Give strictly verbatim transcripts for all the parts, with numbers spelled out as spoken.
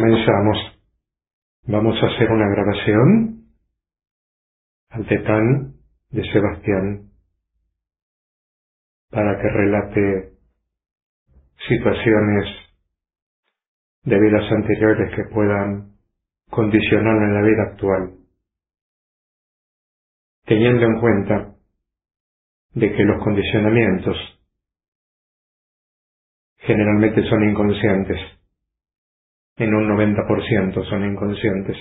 Comenzamos. Vamos a hacer una grabación al tetán de Sebastián para que relate situaciones de vidas anteriores que puedan condicionar en la vida actual, teniendo en cuenta de que los condicionamientos generalmente son inconscientes, en un noventa por ciento son inconscientes.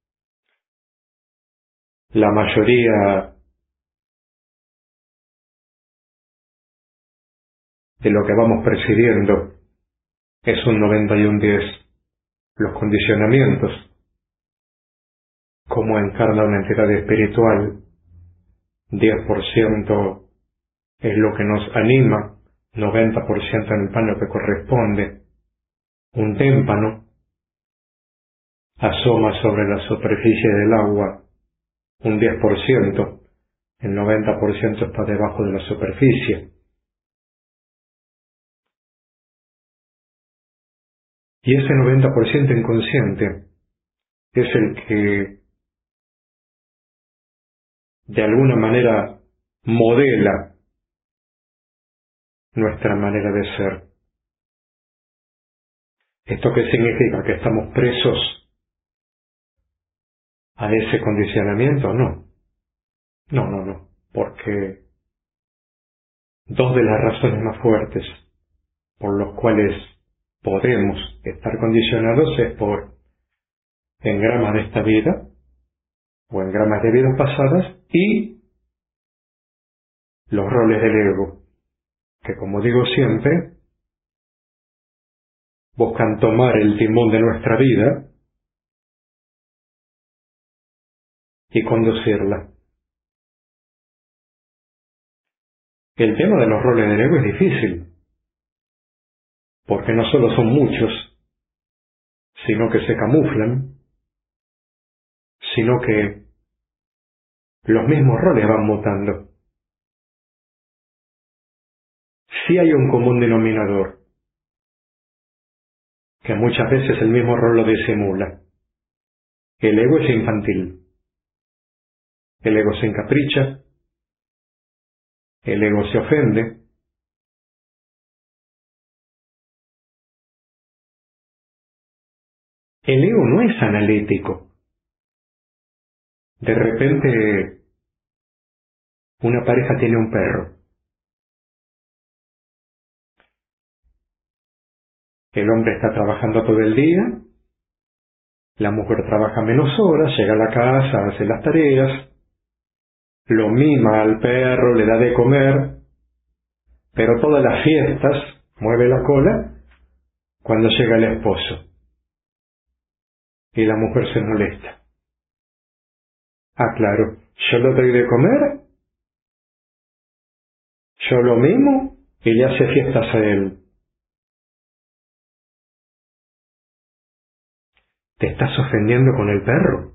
La mayoría de lo que vamos percibiendo es un noventa y un diez. Los condicionamientos, como encarna una entidad espiritual, diez por ciento es lo que nos anima, noventa por ciento en el plano que corresponde. Un témpano asoma sobre la superficie del agua un diez por ciento, el noventa por ciento está debajo de la superficie. Y ese noventa por ciento inconsciente es el que de alguna manera modela nuestra manera de ser. ¿Esto qué significa? ¿Que estamos presos a ese condicionamiento? No. No, no, no. Porque dos de las razones más fuertes por los cuales podemos estar condicionados es por engramas de esta vida o engramas de vidas pasadas y los roles del ego, que como digo siempre, buscan tomar el timón de nuestra vida y conducirla. El tema de los roles del ego es difícil, porque no solo son muchos, sino que se camuflan, sino que los mismos roles van mutando. Sí hay un común denominador, que muchas veces el mismo rol lo disimula. El ego es infantil. El ego se encapricha. El ego se ofende. El ego no es analítico. De repente, una pareja tiene un perro. El hombre está trabajando todo el día. La mujer trabaja menos horas, llega a la casa, hace las tareas, lo mima al perro, le da de comer, pero todas las fiestas mueve la cola cuando llega el esposo. Y la mujer se molesta. Ah, claro, yo le doy de comer, yo lo mimo y le hace fiestas a él. ¿Te estás ofendiendo con el perro?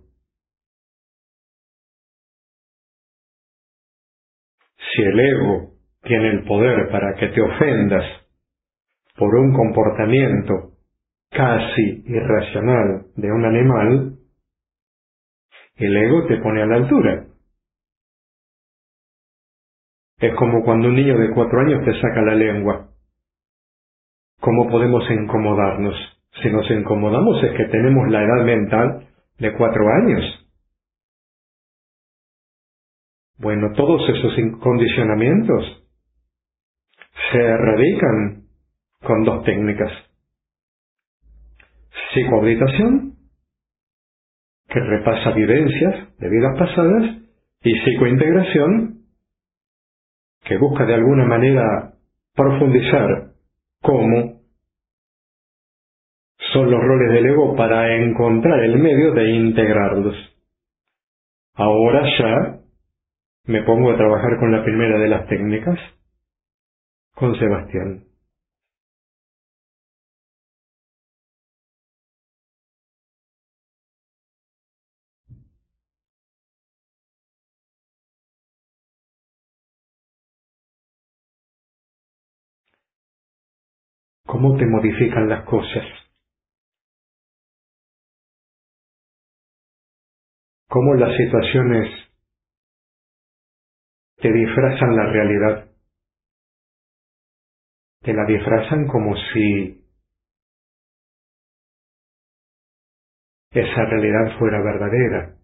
Si el ego tiene el poder para que te ofendas por un comportamiento casi irracional de un animal, el ego te pone a la altura. Es como cuando un niño de cuatro años te saca la lengua. ¿Cómo podemos incomodarnos? Si nos incomodamos es que tenemos la edad mental de cuatro años. Bueno, todos esos condicionamientos se erradican con dos técnicas. Psicohabitación, que repasa vivencias de vidas pasadas, y psicointegración, que busca de alguna manera profundizar cómo son los roles del ego para encontrar el medio de integrarlos. Ahora ya me pongo a trabajar con la primera de las técnicas, con Sebastián. ¿Cómo te modifican las cosas? cómo las situaciones te disfrazan la realidad. Te la disfrazan como si esa realidad fuera verdadera.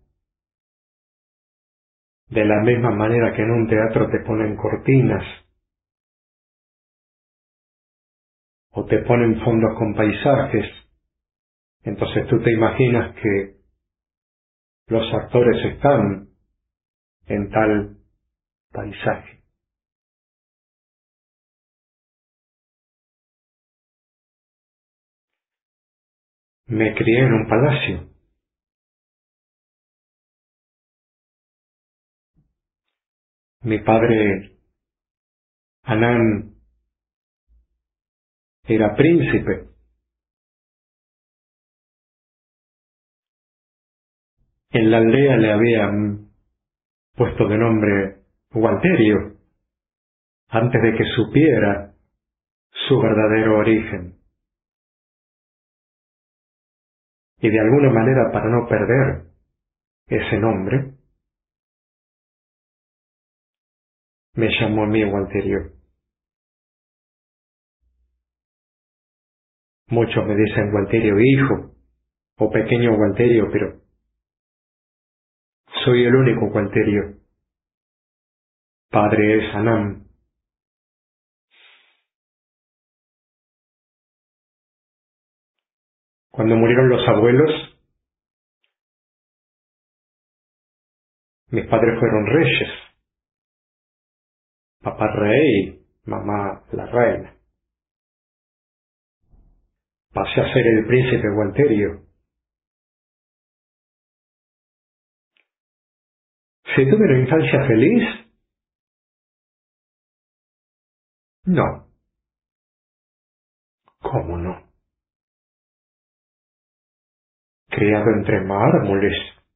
De la misma manera que en un teatro te ponen cortinas o te ponen fondos con paisajes, entonces tú te imaginas que los actores están en tal paisaje. Me crié en un palacio. Mi padre, Anán, era príncipe. En la aldea le habían puesto de nombre Gualterio, antes de que supiera su verdadero origen. Y de alguna manera, para no perder ese nombre, me llamó a mí Gualterio. Muchos me dicen Gualterio hijo o pequeño Gualterio, pero soy el único Gualterio. Padre es Anán. Cuando murieron los abuelos, mis padres fueron reyes. Papá rey, mamá la reina. Pasé a ser el príncipe Gualterio. ¿Si tuve una infancia feliz? No. ¿Cómo no? Criado entre mármoles.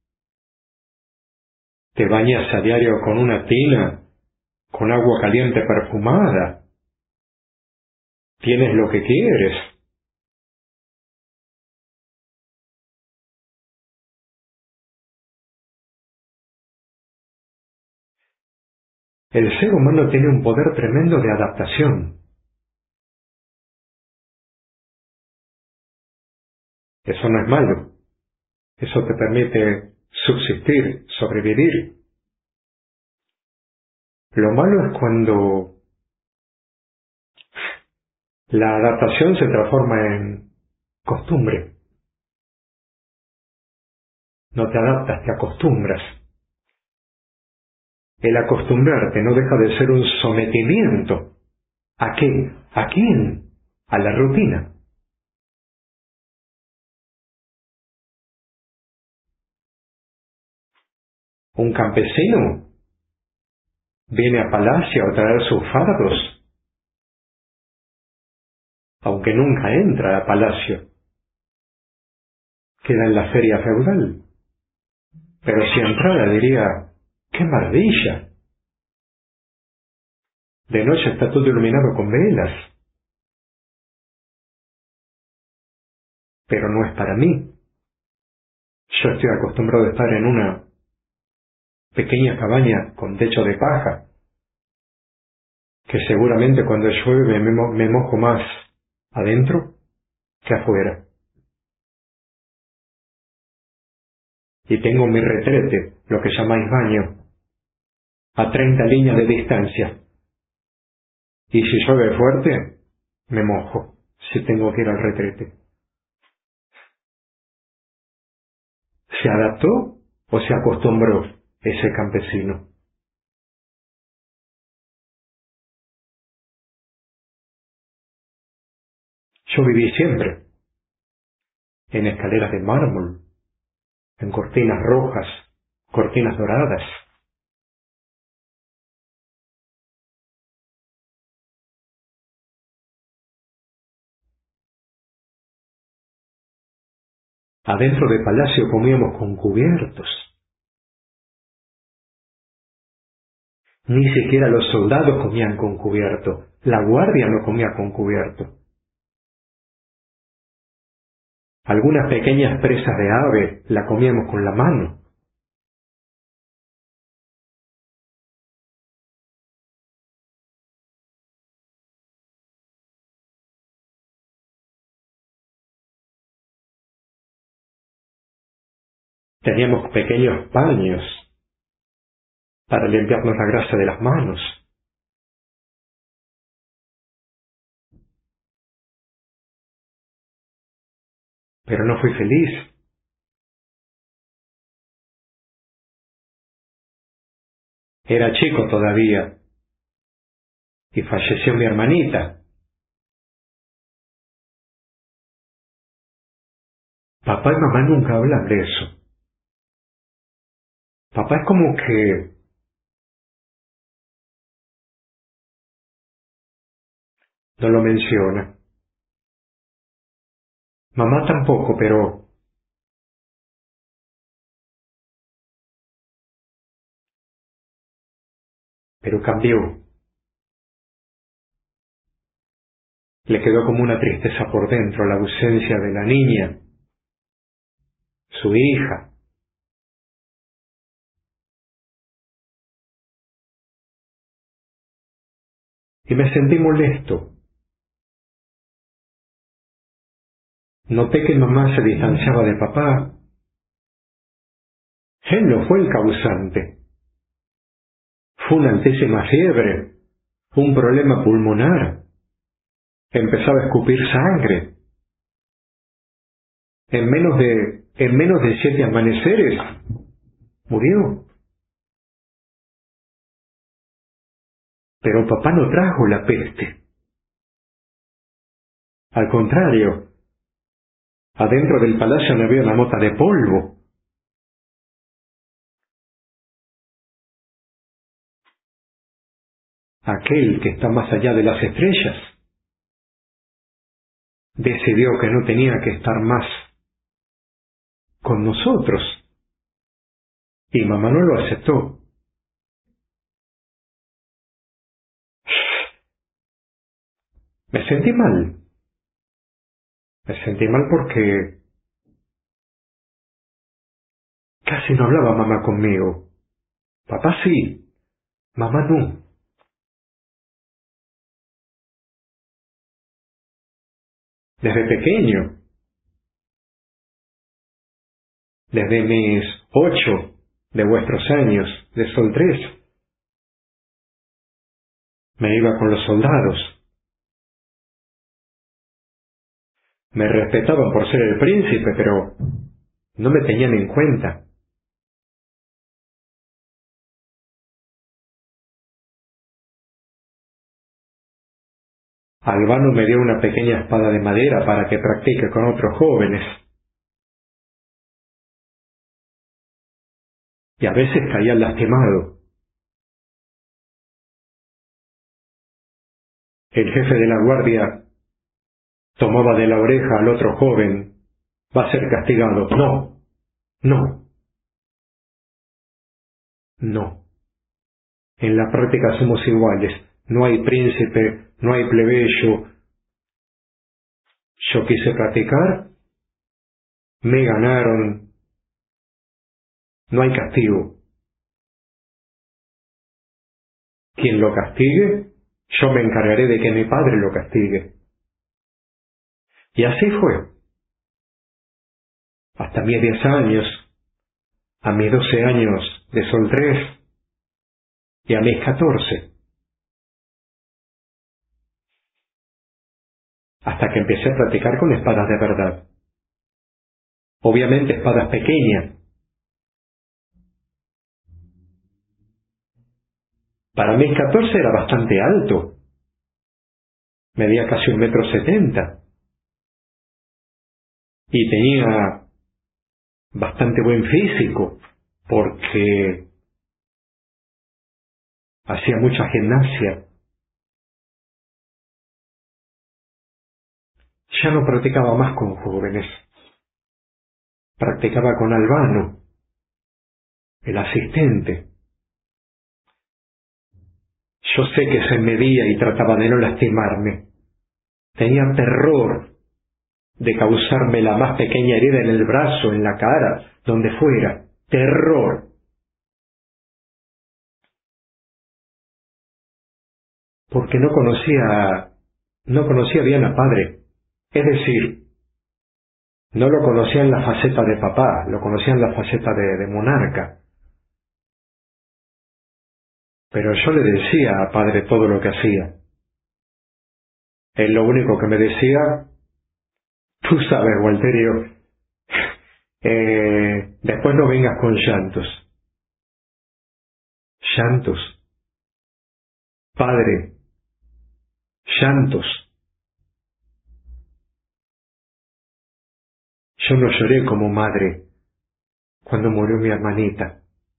Te bañas a diario con una tina, con agua caliente perfumada. Tienes lo que quieres. El ser humano tiene un poder tremendo de adaptación. Eso no es malo. Eso te permite subsistir, sobrevivir. Lo malo es cuando la adaptación se transforma en costumbre. No te adaptas, te acostumbras. El acostumbrarte no deja de ser un sometimiento. ¿A qué? ¿A quién? A la rutina. Un campesino viene a palacio a traer sus fardos, aunque nunca entra a palacio. Queda en la feria feudal. Pero si entrara diría, ¡qué maravilla! De noche está todo iluminado con velas. Pero no es para mí. Yo estoy acostumbrado a estar en una pequeña cabaña con techo de paja, que seguramente cuando llueve me, mo- me mojo más adentro que afuera. Y tengo mi retrete, lo que llamáis baño, a treinta líneas de distancia. Y si llueve fuerte, me mojo, si tengo que ir al retrete. ¿Se adaptó o se acostumbró ese campesino? Yo viví siempre en escaleras de mármol, en cortinas rojas, cortinas doradas. Adentro del palacio comíamos con cubiertos. Ni siquiera los soldados comían con cubierto. La guardia no comía con cubierto. Algunas pequeñas presas de ave la comíamos con la mano. Teníamos pequeños paños para limpiarnos la grasa de las manos. Pero no fui feliz. Era chico todavía y falleció mi hermanita. Papá y mamá nunca hablan de eso. Papá es como que no lo menciona. Mamá tampoco, pero pero cambió. Le quedó como una tristeza por dentro la ausencia de la niña, su hija. Y me sentí molesto. Noté que mamá se distanciaba de papá. Él no fue el causante. Fue una altísima fiebre, un problema pulmonar. Empezaba a escupir sangre. En menos de, en menos de siete amaneceres, murió. Pero papá no trajo la peste. Al contrario, adentro del palacio no había una mota de polvo. Aquel que está más allá de las estrellas decidió que no tenía que estar más con nosotros. Y mamá no lo aceptó. Me sentí mal. Me sentí mal porque casi no hablaba mamá conmigo. Papá sí, mamá no. Desde pequeño, desde mis ocho de vuestros años de soltez, me iba con los soldados. Me respetaban por ser el príncipe, pero no me tenían en cuenta. Albano me dio una pequeña espada de madera para que practique con otros jóvenes. Y a veces caía lastimado. El jefe de la guardia tomaba de la oreja al otro joven. Va a ser castigado. No, no, no. En la práctica somos iguales. No hay príncipe, no hay plebeyo. Yo quise practicar, me ganaron. No hay castigo. Quien lo castigue, yo me encargaré de que mi padre lo castigue. Y así fue. Hasta mis diez años, a mis doce años de soltez y a mis catorce, hasta que empecé a practicar con espadas de verdad. Obviamente espadas pequeñas. Para mis catorce era bastante alto. Medía casi un metro setenta. Y tenía bastante buen físico, porque hacía mucha gimnasia. Ya no practicaba más con jóvenes. Practicaba con Albano, el asistente. Yo sé que se medía y trataba de no lastimarme. Tenía terror de causarme la más pequeña herida en el brazo, en la cara, donde fuera. Terror. Porque no conocía, no conocía bien a padre. Es decir, No lo conocía en la faceta de papá, lo conocía en la faceta de, de monarca. Pero yo le decía a padre todo lo que hacía. Él lo único que me decía, tú sabes, Walterio, eh, después no vengas con llantos. Llantos. Padre, llantos. Yo no lloré como madre cuando murió mi hermanita.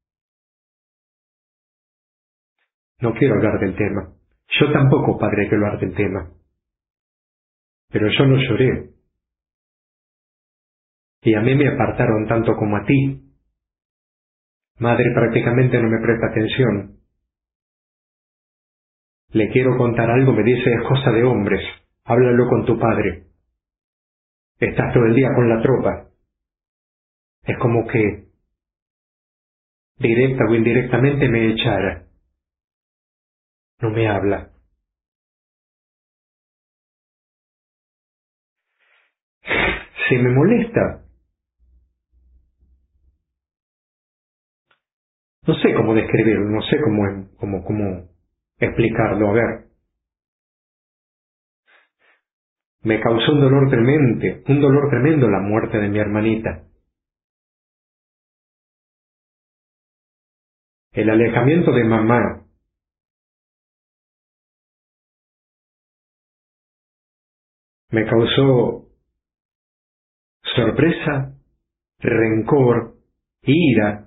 No quiero hablar del tema. Yo tampoco, padre, quiero hablar del tema. Pero yo no lloré. Y a mí me apartaron tanto como a ti. Madre prácticamente no me presta atención. Le quiero contar algo, me dice, es cosa de hombres. Háblalo con tu padre. Estás todo el día con la tropa. Es como que, directa o indirectamente, me echara. No me habla. Si me molesta, no sé cómo describirlo, no sé cómo, cómo, cómo explicarlo. A ver, me causó un dolor tremendo, un dolor tremendo la muerte de mi hermanita. El alejamiento de mamá me causó sorpresa, rencor, ira,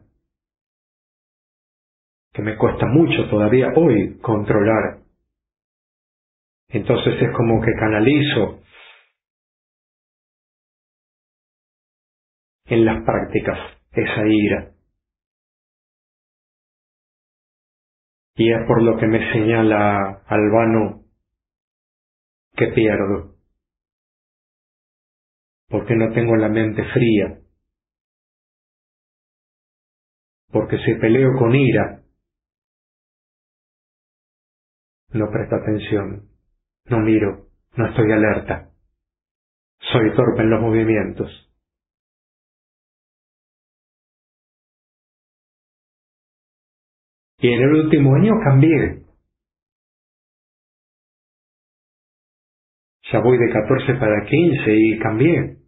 que me cuesta mucho todavía hoy controlar. Entonces es como que canalizo en las prácticas esa ira. Y es por lo que me señala Albano que pierdo, porque no tengo la mente fría, porque si peleo con ira, no presto atención, no miro, no estoy alerta, soy torpe en los movimientos. Y en el último año cambié. Ya voy de catorce para quince y cambié.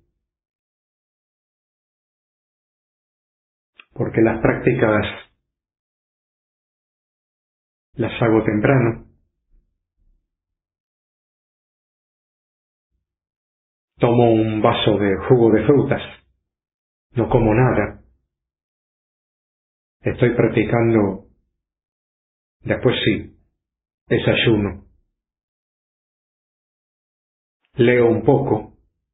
Porque las prácticas las hago temprano. Tomo un vaso de jugo de frutas. No como nada. Estoy practicando. Después sí. Desayuno. Leo un poco.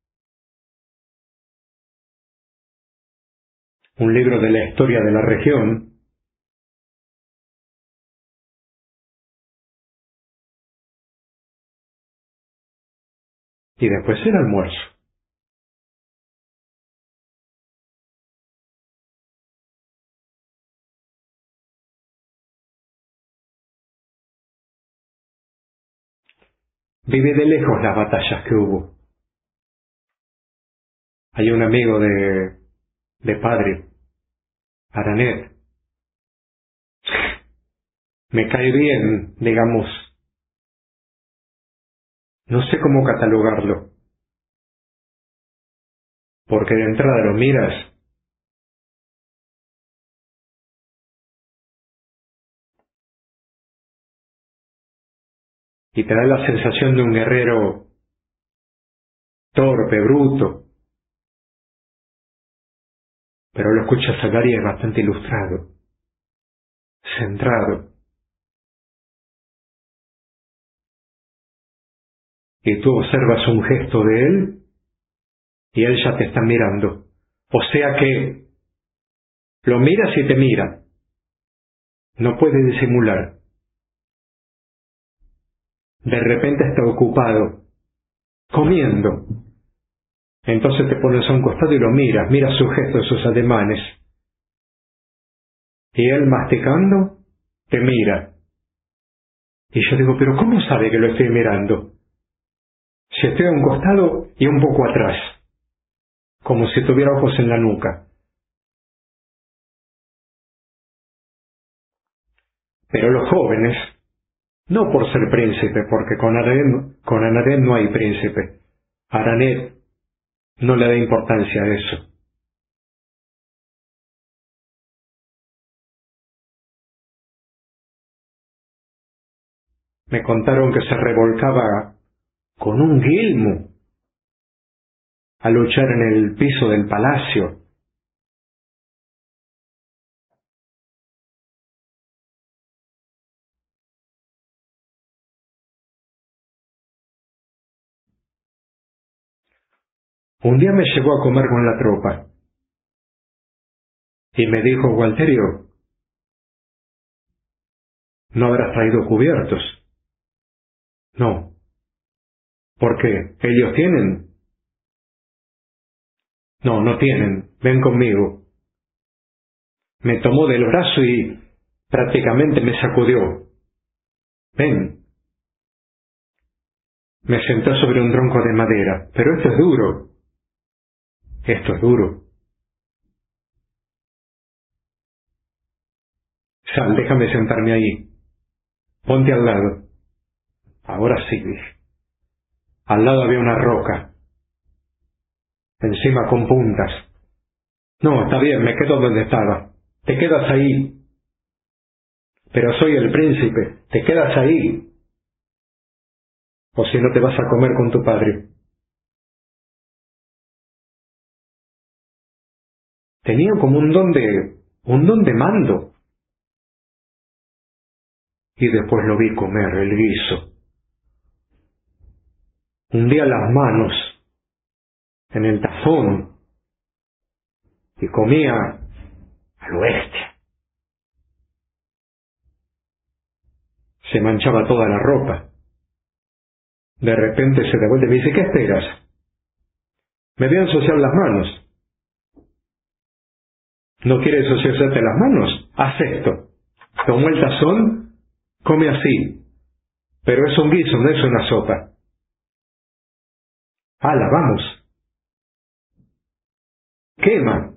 Un libro de la historia de la región. Y después el almuerzo. Viví de lejos las batallas que hubo. Hay un amigo de, de padre, Aranet. Me cae bien, digamos. No sé cómo catalogarlo. Porque de entrada lo miras y te da la sensación de un guerrero torpe, bruto. Pero lo escuchas hablar y es bastante ilustrado, centrado. Y tú observas un gesto de él y él ya te está mirando. O sea que lo miras y te mira. No puede disimular. De repente está ocupado, comiendo. Entonces te pones a un costado y lo miras, miras sus gestos, sus ademanes. Y él masticando, te mira. Y yo digo, pero ¿cómo sabe que lo estoy mirando? Si estoy a un costado y un poco atrás. como si tuviera ojos en la nuca. Pero los jóvenes, no por ser príncipe, porque con Aranet, con Aranet no hay príncipe. Aranet no le da importancia a eso. Me contaron que se revolcaba con un guilmo a luchar en el piso del palacio. Un día me llevó a comer con la tropa y me dijo: Gualterio, ¿no habrás traído cubiertos? No. ¿Por qué? ¿Ellos tienen? No, no tienen. Ven conmigo. Me tomó del brazo y prácticamente me sacudió. Ven. Me sentó sobre un tronco de madera. Pero esto es duro. Esto es duro. Sal, déjame sentarme ahí. Ponte al lado. Ahora sí, dije. Al lado había una roca. Encima con puntas. No, está bien, me quedo donde estaba. Te quedas ahí. Pero soy el príncipe. Te quedas ahí. O si no te vas a comer con tu padre. Tenía como un don de... un don de mando. Y después lo vi comer el guiso. Hundía las manos en el tazón y comía a lo bestia. Se manchaba toda la ropa. De repente se devuelve y me dice: ¿qué esperas? Me voy a ensuciar las manos. ¿No quieres ensuciarte las manos? Haz esto. Tomó el tazón, come así. Pero es un guiso, no es una sopa. ¡Hala, vamos! ¡Quema!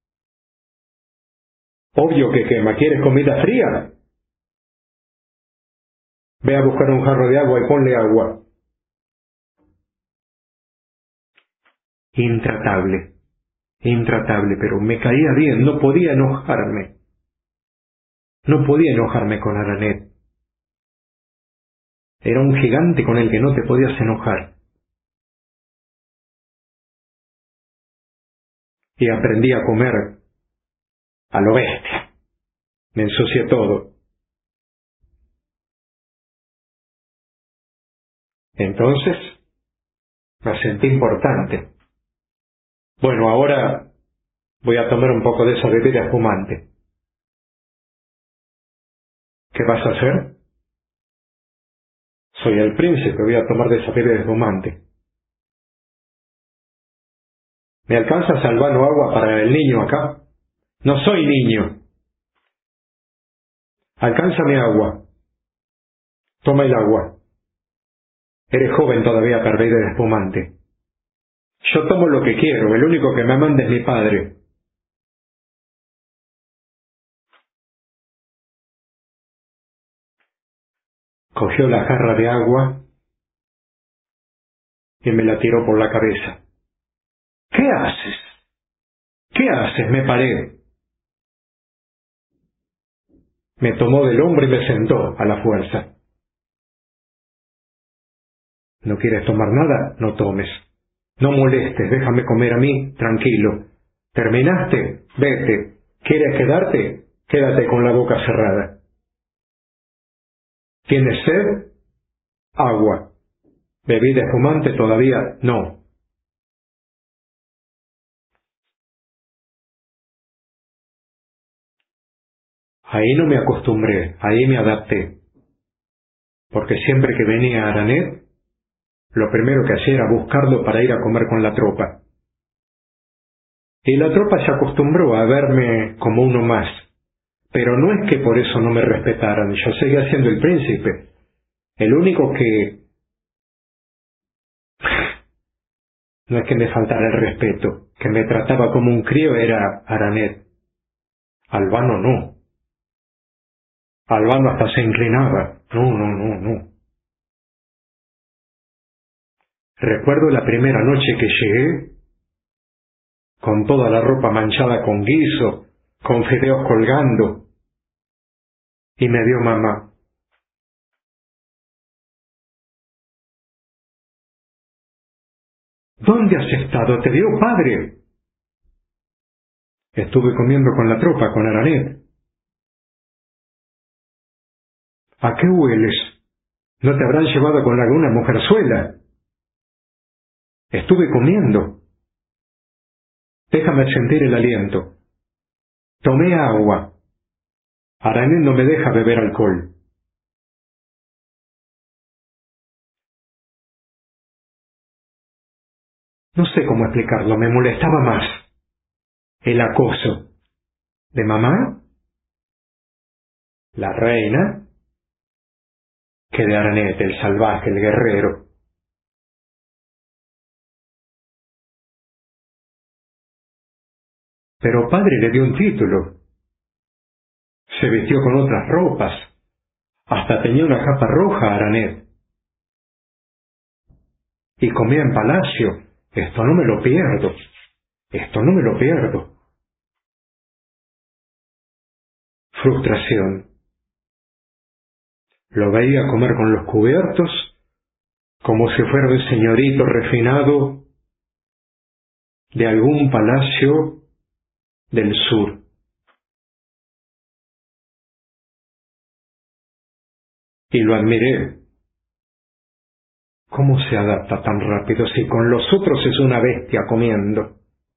Obvio que quema. ¿Quieres comida fría? Ve a buscar un jarro de agua y ponle agua. Intratable. Intratable, pero me caía bien. No podía enojarme. No podía enojarme con Aranet. Era un gigante con el que no te podías enojar. Y aprendí a comer a lo bestia. Me ensucié todo. Entonces, me sentí importante. Bueno, ahora voy a tomar un poco de esa bebida espumante. ¿Qué vas a hacer? Soy el príncipe, voy a tomar de esa bebida espumante. ¿Me alcanzas al vano agua para el niño acá? No soy niño. Alcánzame agua. Toma el agua. Eres joven todavía para beber de espumante. Yo tomo lo que quiero, el único que me manda es mi padre. Cogió la jarra de agua y me la tiró por la cabeza. ¿Qué haces? ¿Qué haces? Me paré. Me tomó del hombro y me sentó a la fuerza. ¿No quieres tomar nada? No tomes. No molestes, déjame comer a mí, tranquilo. ¿Terminaste? Vete. ¿Quieres quedarte? Quédate con la boca cerrada. ¿Tienes sed? Agua. ¿Bebida espumante todavía? No. Ahí no me acostumbré, ahí me adapté. Porque siempre que venía a Aranet, lo primero que hacía era buscarlo para ir a comer con la tropa. Y la tropa se acostumbró a verme como uno más. Pero no es que por eso no me respetaran, yo seguía siendo el príncipe. El único que No es que me faltara el respeto, que me trataba como un crío era Aranet. Albano no. Albano hasta se inclinaba. No, no, no, no. Recuerdo la primera noche que llegué, con toda la ropa manchada con guiso, con fideos colgando, y me vio mamá. ¿Dónde has estado? ¿Te vio padre? Estuve comiendo con la tropa, con Aranet. ¿A qué hueles? ¿No te habrán llevado con alguna mujerzuela? Estuve comiendo. Déjame sentir el aliento. Tomé agua. Aranet no me deja beber alcohol. No sé cómo explicarlo, me molestaba más el acoso de mamá, la reina, que de Aranet, el salvaje, el guerrero. Pero padre le dio un título. Se vistió con otras ropas. Hasta tenía una capa roja Aranet. Y comía en palacio. Esto no me lo pierdo. Esto no me lo pierdo. Frustración. Lo veía comer con los cubiertos, como si fuera un señorito refinado de algún palacio del sur. Y lo admiré. ¿Cómo se adapta tan rápido si con los otros es una bestia comiendo?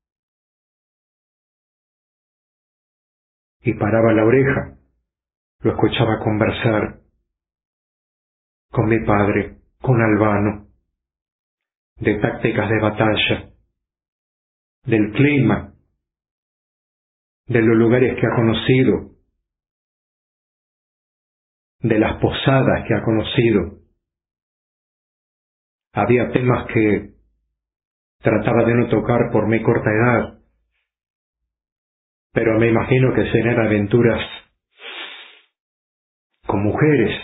Y paraba la oreja, lo escuchaba conversar con mi padre, con Albano, de tácticas de batalla, del clima, de los lugares que ha conocido, de las posadas que ha conocido. Había temas que trataba de no tocar por mi corta edad, pero me imagino que serán aventuras con mujeres.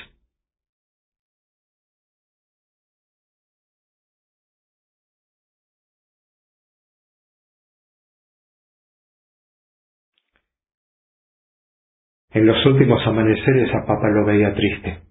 En los últimos amaneceres a papá lo veía triste.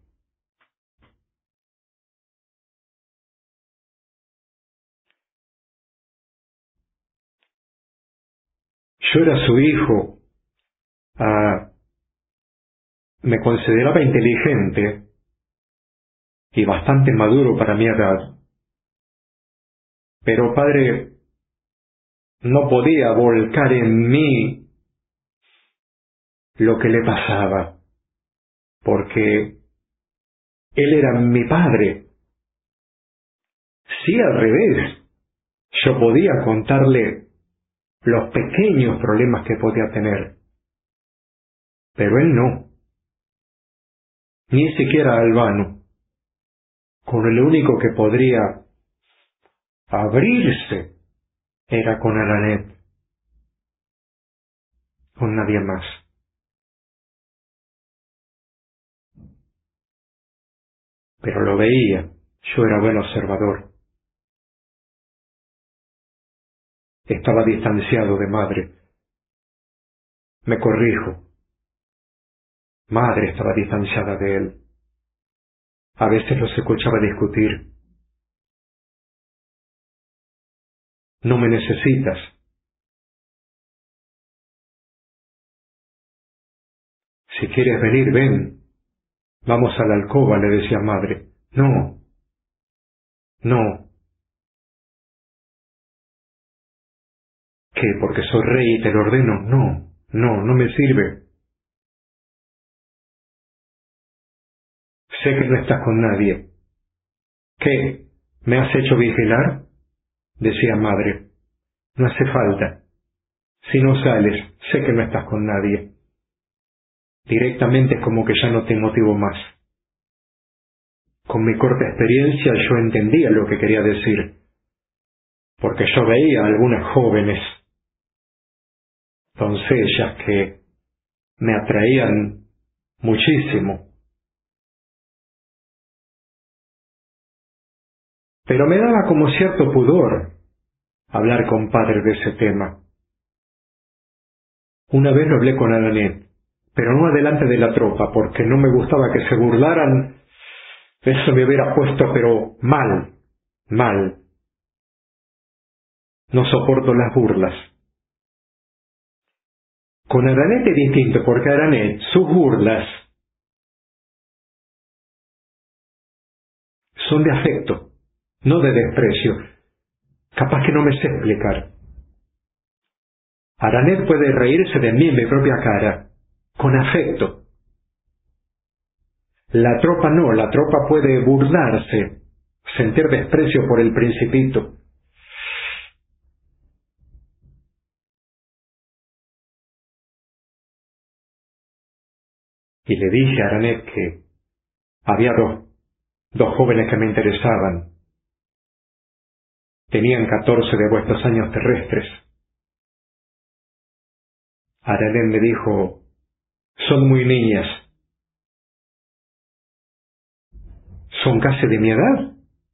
Yo era su hijo, ah, me consideraba inteligente y bastante maduro para mi edad, pero padre no podía volcar en mí lo que le pasaba, porque él era mi padre. Sí, al revés, yo podía contarle los pequeños problemas que podía tener, pero él no, ni siquiera Albano, con el único que podría abrirse era con Aranet, con nadie más. Pero lo veía, yo era buen observador. Estaba distanciado de madre. Me corrijo, madre estaba distanciada de él. A veces los escuchaba discutir. No me necesitas. Si quieres venir, ven. Vamos a la alcoba, le decía madre. No, no. ¿Qué? ¿Porque soy rey y te lo ordeno? No, no, no me sirve. Sé que no estás con nadie. ¿Qué? ¿Me has hecho vigilar? Decía madre. No hace falta. Si no sales, sé que no estás con nadie. Directamente es como que ya no te motivo más. Con mi corta experiencia yo entendía lo que quería decir. porque yo veía a algunas jóvenes doncellas que me atraían muchísimo. Pero me daba como cierto pudor hablar con padre de ese tema. Una vez lo hablé con Aranet, pero no adelante de la tropa, porque no me gustaba que se burlaran. Eso me hubiera puesto, pero mal, mal. No soporto las burlas. Con Aranet es distinto, porque Aranet, sus burlas son de afecto, no de desprecio. Capaz que no me sé explicar. Aranet puede reírse de mí en mi propia cara, con afecto. La tropa no, la tropa puede burlarse, sentir desprecio por el principito. Y le dije a Aranet que había dos, dos jóvenes que me interesaban. Tenían catorce de vuestros años terrestres. Aranet me dijo, son muy niñas. Son casi de mi edad,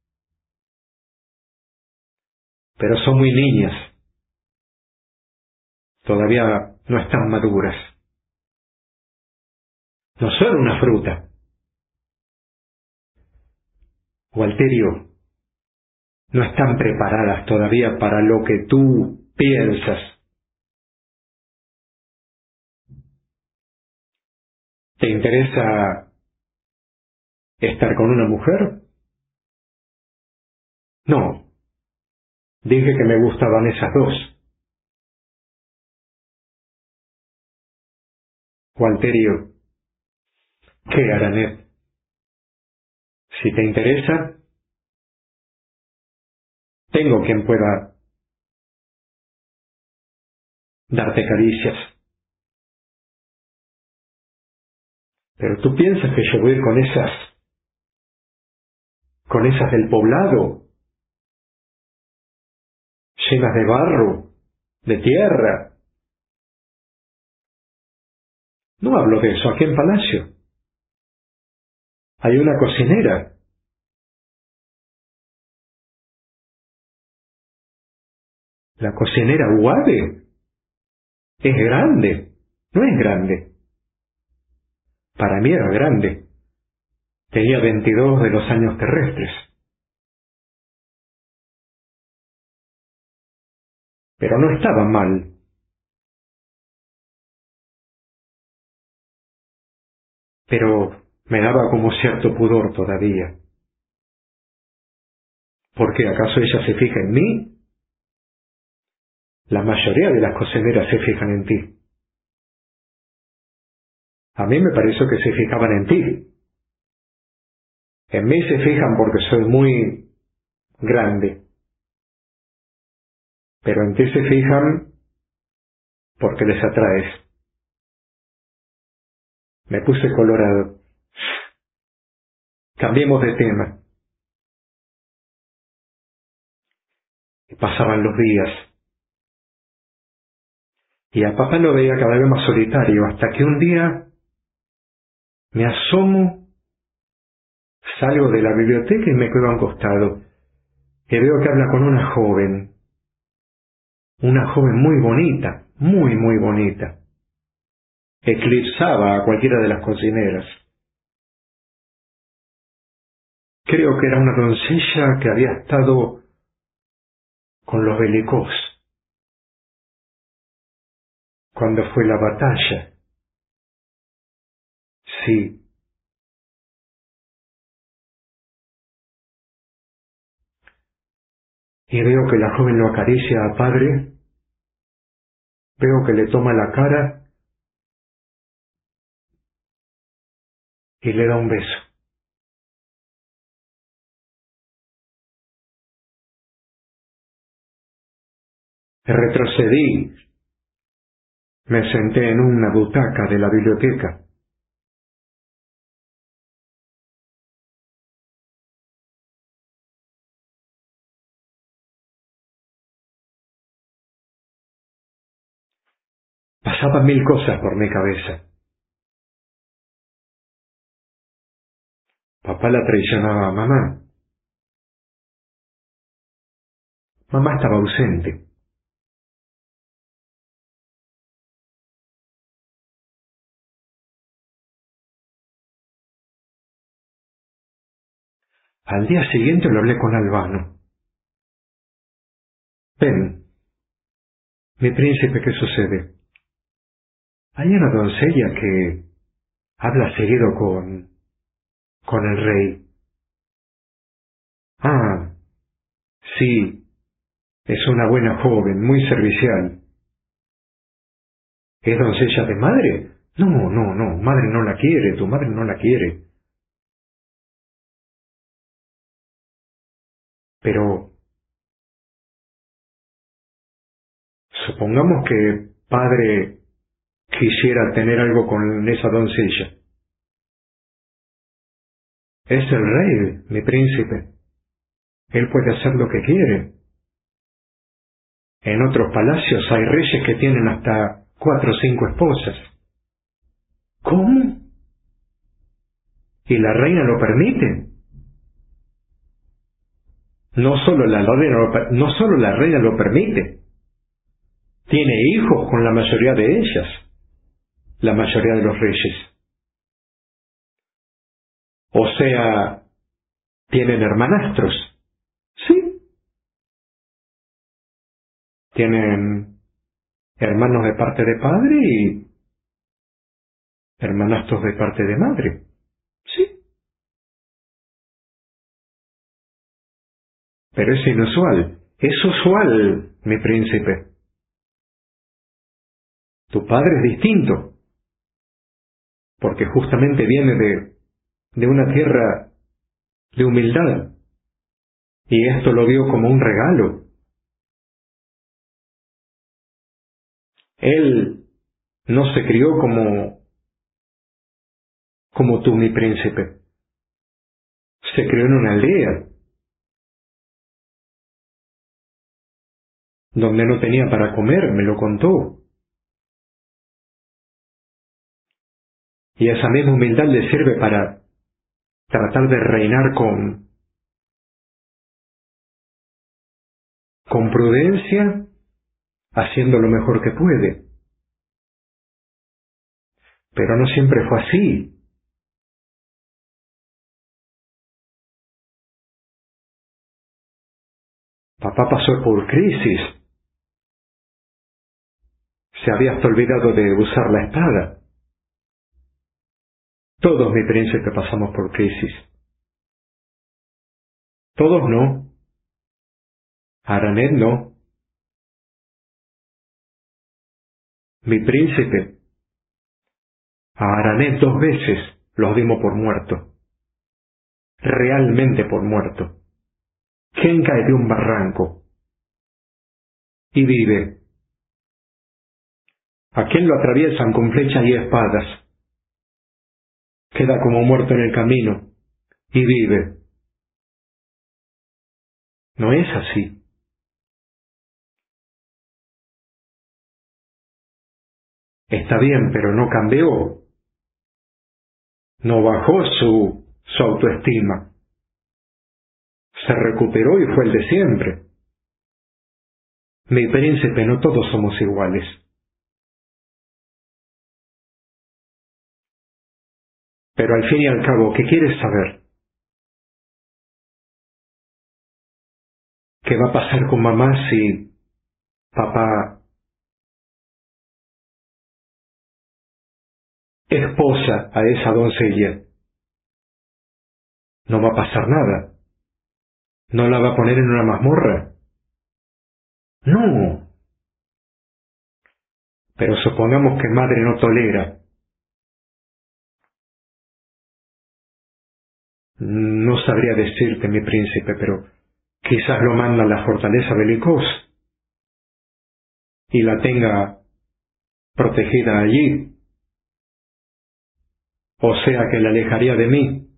pero son muy niñas. Todavía no están maduras. No son una fruta. Walterio, no están preparadas todavía para lo que tú piensas. ¿Te interesa estar con una mujer? No. Dije que me gustaban esas dos. Walterio, ¿qué, Aranet? Si te interesa, tengo quien pueda darte caricias. Pero tú piensas que yo voy a ir con esas, con esas del poblado, llenas de barro, de tierra. No hablo de eso, aquí en Palacio hay una cocinera. La cocinera Uade es grande, no es grande. Para mí era grande. Tenía veintidós de los años terrestres. Pero no estaba mal. Pero me daba como cierto pudor todavía. ¿Por qué? ¿Acaso ella se fija en mí? La mayoría de las cocineras se fijan en ti. A mí me pareció que se fijaban en ti. En mí se fijan porque soy muy grande. Pero en ti se fijan porque les atraes. Me puse colorado. Cambiemos de tema. Y pasaban los días. Y a papá lo veía cada vez más solitario, hasta que un día me asomo, salgo de la biblioteca y me quedo a un costado. Y veo que habla con una joven. Una joven muy bonita, muy, muy bonita. Eclipsaba a cualquiera de las cocineras. Creo que era una doncella que había estado con los belicós cuando fue la batalla. Sí. Y veo que la joven lo acaricia a padre, veo que le toma la cara y le da un beso. Retrocedí, me senté en una butaca de la biblioteca. Pasaban mil cosas por mi cabeza. Papá la traicionaba a mamá. Mamá estaba ausente. Al día siguiente lo hablé con Albano. Ven, mi príncipe, ¿qué sucede? Hay una doncella que habla seguido con... con el rey. Ah, sí, es una buena joven, muy servicial. ¿Es doncella de madre? No, no, no, madre no la quiere, tu madre no la quiere. Pero supongamos que padre quisiera tener algo con esa doncella. Es el rey, mi príncipe. Él puede hacer lo que quiere. En otros palacios hay reyes que tienen hasta cuatro o cinco esposas. ¿Cómo? ¿Y la reina lo permite? No solo la, reina lo per- no solo la reina lo permite, tiene hijos con la mayoría de ellas, la mayoría de los reyes. O sea, tienen hermanastros. Sí, tienen hermanos de parte de padre y hermanastros de parte de madre. Sí, pero es inusual. Es usual, mi príncipe. Tu padre es distinto, porque justamente viene de, de una tierra de humildad, y esto lo vio como un regalo. Él no se crió como, como tú, mi príncipe. Se crió en una aldea, donde no tenía para comer, me lo contó. Y esa misma humildad le sirve para tratar de reinar con, con prudencia, haciendo lo mejor que puede. Pero no siempre fue así. Papá pasó por crisis. Se había hasta olvidado de usar la espada. Todos, mi príncipe, pasamos por crisis. Todos no. Aranet no. Mi príncipe, a Aranet dos veces los dimos por muerto. Realmente por muerto. ¿Quién cae de un barranco y vive? ¿A quién lo atraviesan con flechas y espadas? Queda como muerto en el camino y vive. No es así. Está bien, pero no cambió. No bajó su, su autoestima. Se recuperó y fue el de siempre. Mi príncipe, no todos somos iguales. Pero al fin y al cabo, ¿qué quieres saber? ¿Qué va a pasar con mamá si papá esposa a esa doncella? No va a pasar nada. ¿No la va a poner en una mazmorra? No. Pero supongamos que madre no tolera. No sabría decirte, mi príncipe, pero quizás lo manda a la fortaleza Belicós y la tenga protegida allí. O sea que la alejaría de mí.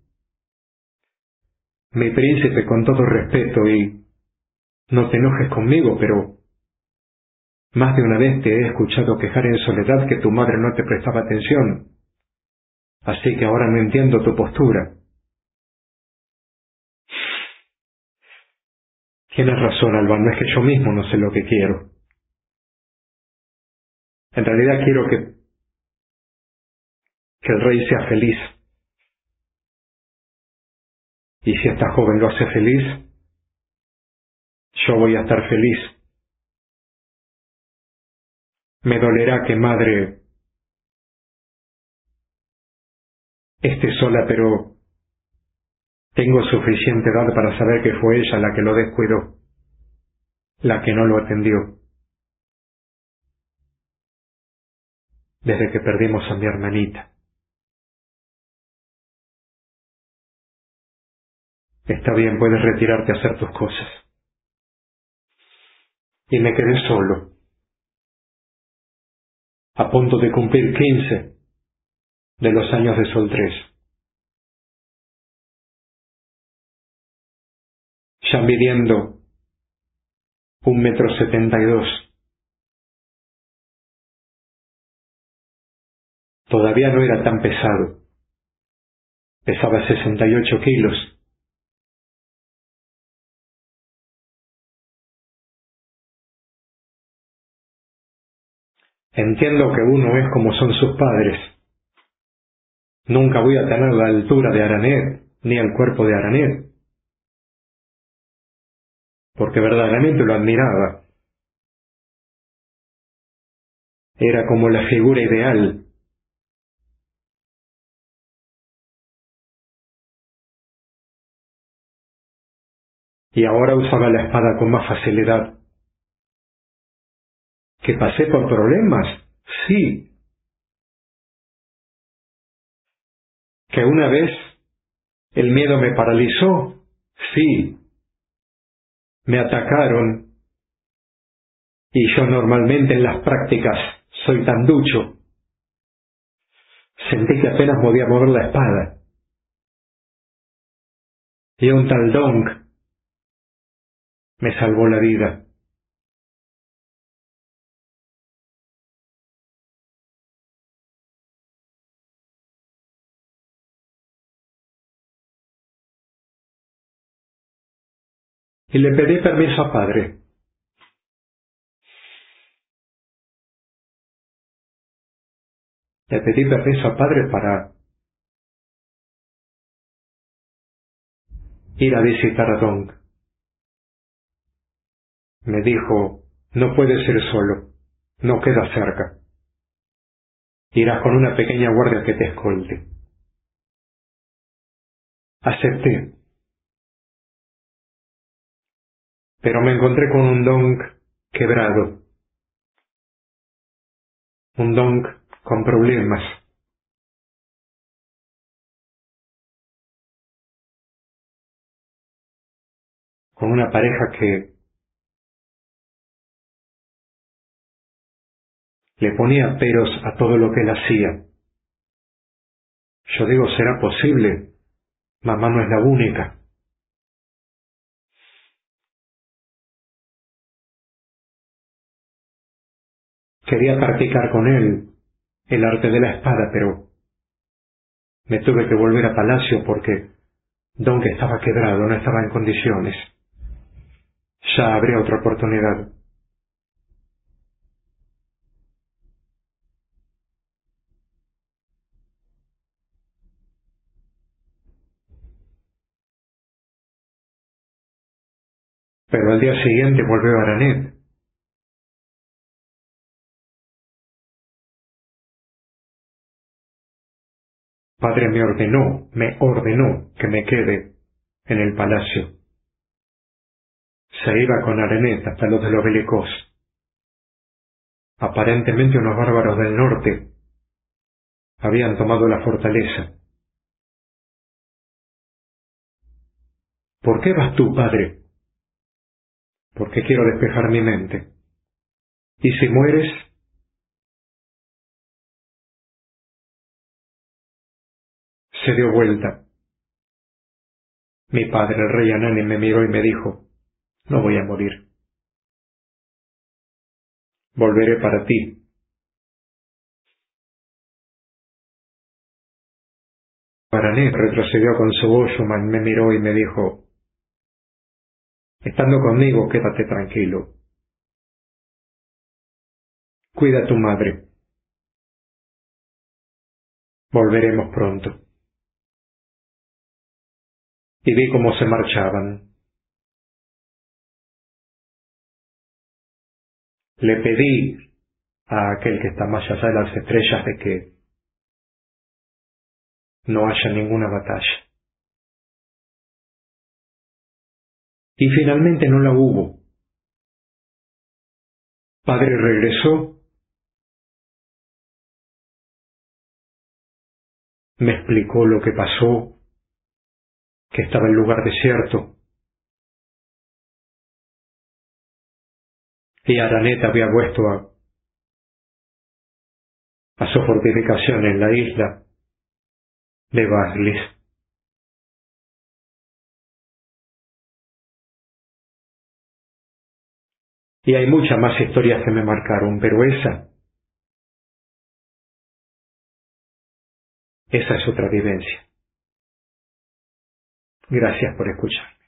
Mi príncipe, con todo respeto, y no te enojes conmigo, pero Más de una vez te he escuchado quejar en soledad que tu madre no te prestaba atención, así que ahora no entiendo tu postura. Tienes razón, Alba, no es que yo mismo no sé lo que quiero. En realidad quiero que, que el rey sea feliz. Y si esta joven lo hace feliz, yo voy a estar feliz. Me dolerá que madre esté sola, pero tengo suficiente edad para saber que fue ella la que lo descuidó, la que no lo atendió. Desde que perdimos a mi hermanita. Está bien, puedes retirarte a hacer tus cosas. Y me quedé solo, a punto de cumplir quince de los años de soltez. Ya midiendo un metro setenta y dos. Todavía no era tan pesado. Pesaba sesenta y ocho kilos. Entiendo que uno es como son sus padres. Nunca voy a tener la altura de Aranet, ni el cuerpo de Aranet, porque verdaderamente lo admiraba. Era como la figura ideal. Y ahora usaba la espada con más facilidad. ¿Que pasé por problemas? Sí. ¿Que una vez el miedo me paralizó? Sí. Me atacaron. Y yo normalmente en las prácticas soy tan ducho. Sentí que apenas podía mover la espada. Y un tal Dong me salvó la vida. Y le pedí permiso a padre. Le pedí permiso a padre para ir a visitar a Dong. Me dijo, no puedes ir solo, no queda cerca. Irás con una pequeña guardia que te escolte. Acepté, pero me encontré con un Dong quebrado, un Dong con problemas, con una pareja que le ponía peros a todo lo que él hacía. Yo digo, ¿será posible? Mamá no es la única. Quería practicar con él el arte de la espada, pero me tuve que volver a palacio porque Dong estaba quebrado, no estaba en condiciones. Ya habría otra oportunidad. Pero al día siguiente volvió a Aranet. Padre me ordenó, me ordenó que me quede en el palacio. Se iba con Aranet hasta los de los Belicós. Aparentemente unos bárbaros del norte habían tomado la fortaleza. ¿Por qué vas tú, padre? Porque quiero despejar mi mente. ¿Y si mueres? Se dio vuelta. Mi padre, el rey Anani, me miró y me dijo, no voy a morir. Volveré para ti. Aranet retrocedió con su Boyuman, me miró y me dijo: estando conmigo, quédate tranquilo. Cuida a tu madre. Volveremos pronto. Y vi cómo se marchaban. Le pedí a aquel que está más allá de las estrellas de que no haya ninguna batalla. Y finalmente no la hubo. Padre regresó, me explicó lo que pasó, que estaba el lugar desierto, y Aranet había vuelto a, a su fortificación en la isla de Baslis. Y hay muchas más historias que me marcaron, pero esa, esa es otra vivencia. Gracias por escuchar.